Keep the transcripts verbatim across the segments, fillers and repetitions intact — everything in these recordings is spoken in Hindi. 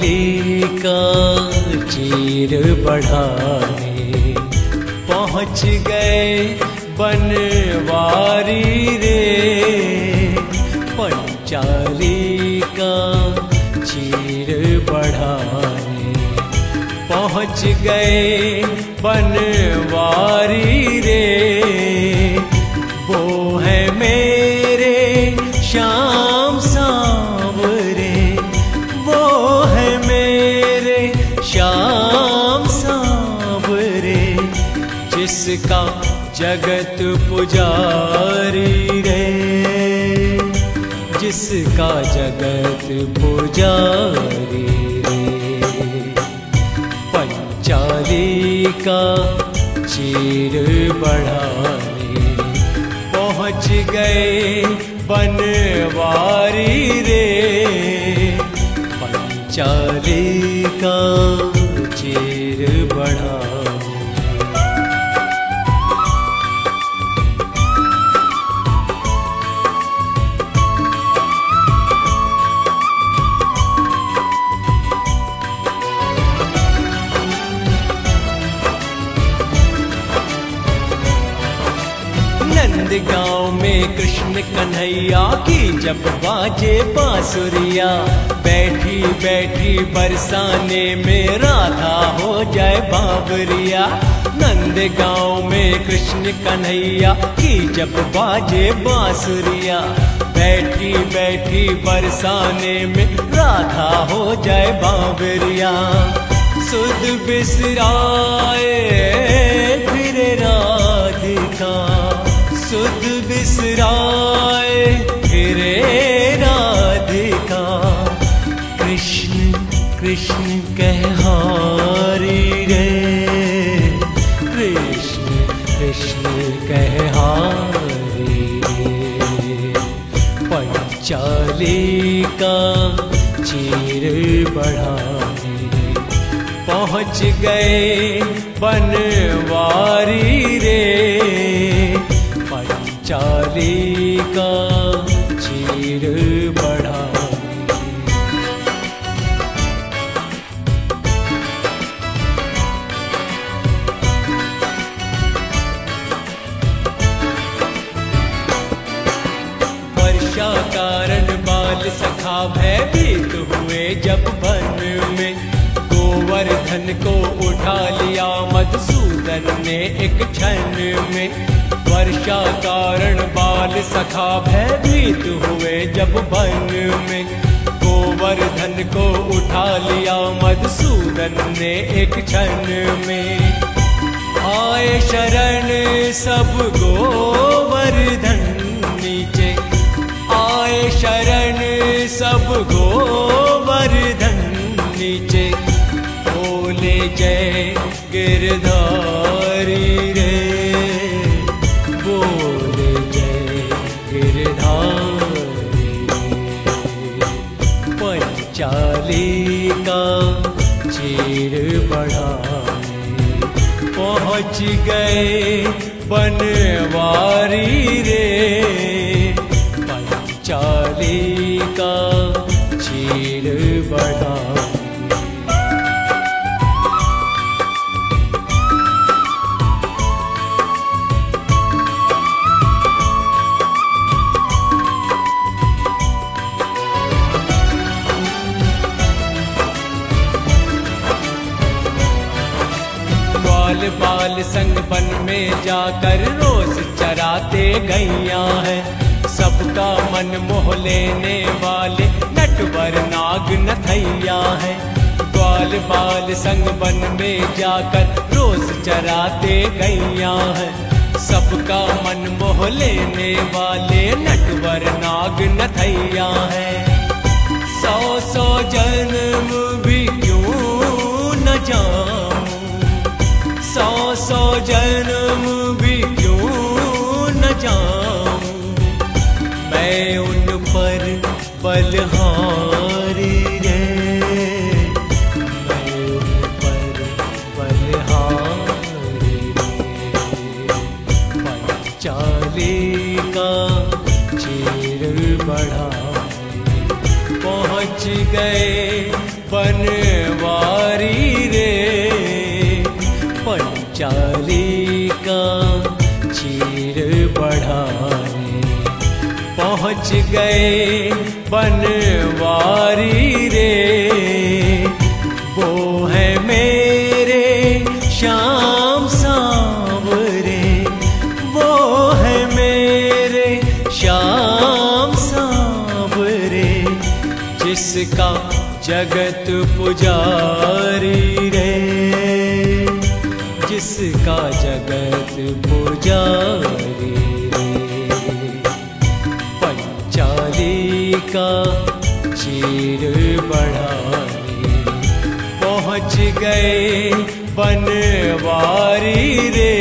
का चीर बढ़ाने पहुँच गए बनवारी रे। पंचाली का चीर बढ़ाने पहुँच गए बनवारी रे। वो है मेरे श्याम सांवरे, वो है मेरे श्याम सांवरे, जिसका जगत पुजारी रे, जिसका जगत पुजारी रे। पंचाली का चीर बढ़ाने पहुँच गए बनवारी रे। पंचाली का चीर बढ़ाने। गाँव में कृष्ण कन्हैया की जब बाजे बांसुरिया, बैठी बैठी बरसाने में राधा हो जाए बाबरिया। नंद गाँव में कृष्ण कन्हैया की जब बाजे बांसुरिया, बैठी बैठी बरसाने में राधा हो जाए बाबरिया। सुध बिसराए फिर राधिका, सुध बिसराए फिरे राधिका। कृष्ण कृष्ण कहहारी रे, कृष्ण कृष्ण कहहारी रे। पंचाली का चीर बढ़ाने पहुँच गए बनवारी रे। पंचाली का चीर बढ़ाने। वर्षा कारण बाल सखा भयभीत हुए जब वन में, गोवर्धन को उठा लिया मधुसूदन ने एक क्षण में। वर्षा कारण बाल सखा भयभीत हुए जब वन में, गोवर्धन को उठा लिया मधुसूदन ने एक क्षण में। आए शरण सब गोवर्धन नीचे, आए शरण सब गोवर्धन नीचे। बोले जय गिरधारी रे, बोले जय गिरधारी रे। पंचाली का चीर बढ़ाने पहुँच गए बनवारी रे। पंचाली का चीर बढ़ाने। बाल बाल संग वन में जाकर रोज चराते गैया है, सबका मन मोह लेने वाले नटवर नाग नथैया है। ग्वाल बाल संग वन में जाकर रोज चराते गैया है, सबका मन मोह लेने वाले नटवर नाग नथैया है। सौ सौ जन्म भी क्यों न जाऊं, सौ सौ जन्म भी क्यों न जाऊं, मैं उन पर बलहारी रे, मैं उन पर बलहारी रे। पंचाली का चीर बढ़ाने पहुँच गए वन बनवारी रे, पंचाली का चीर बढ़ाने पहुँच गए बनवारी रे। वो है मेरे श्याम सांवरे, वो है मेरे श्याम सांवरे, जिसका जगत पुजारी रे, जिसका जगत पुजारी रे। पंचाली का चीर बढ़ाने पहुँच गए बनवारी रे,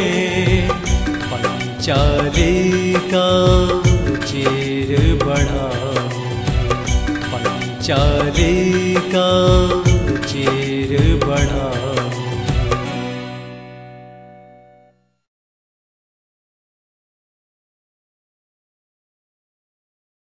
पंचाली का चीर बढ़ाने, पंचाली का चीर बढ़ाने।